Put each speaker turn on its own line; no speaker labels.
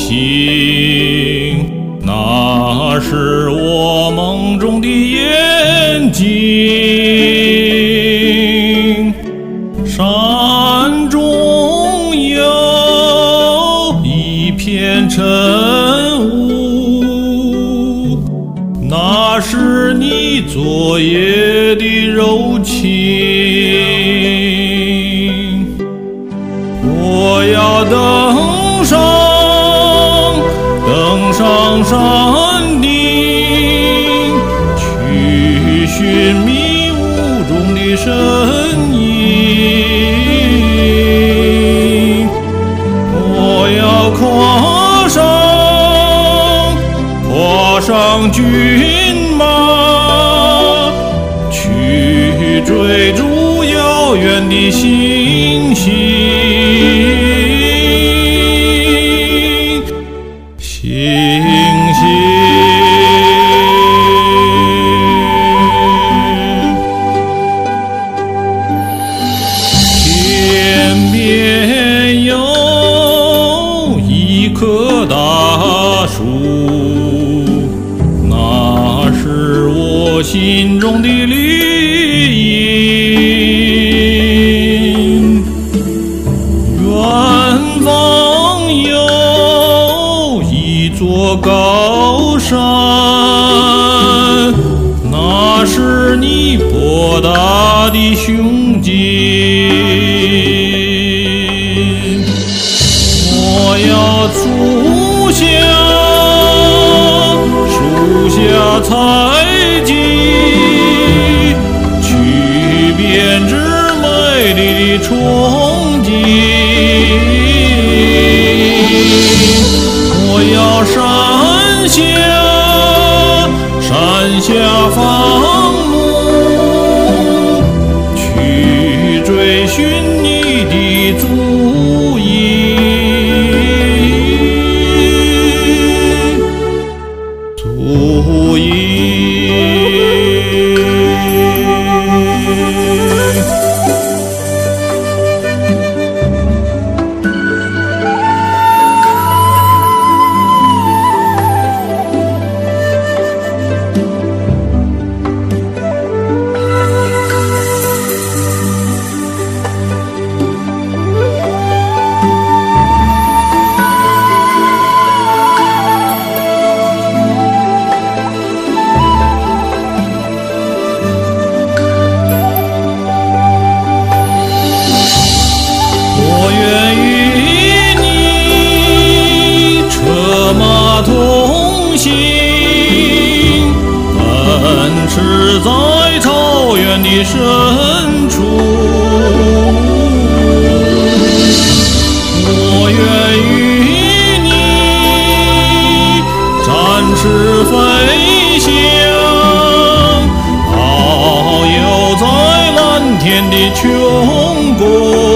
星，那是我梦中的眼睛。山中有一片晨雾，那是你昨夜的柔情。我要登上山顶，去寻迷雾中的身影。我要跨上骏马，去追逐遥远的星星。天边有一棵大树，那是我心中的绿荫。远方有一座高山，那是你博大的胸襟。我要足下树下采集，去编织美丽的憧憬。我要山下放牧，去追寻你的足印。我愿与你车马同行，奔驰在草原的深处。我愿与你展翅飞翔，遨游在蓝天的穹谷。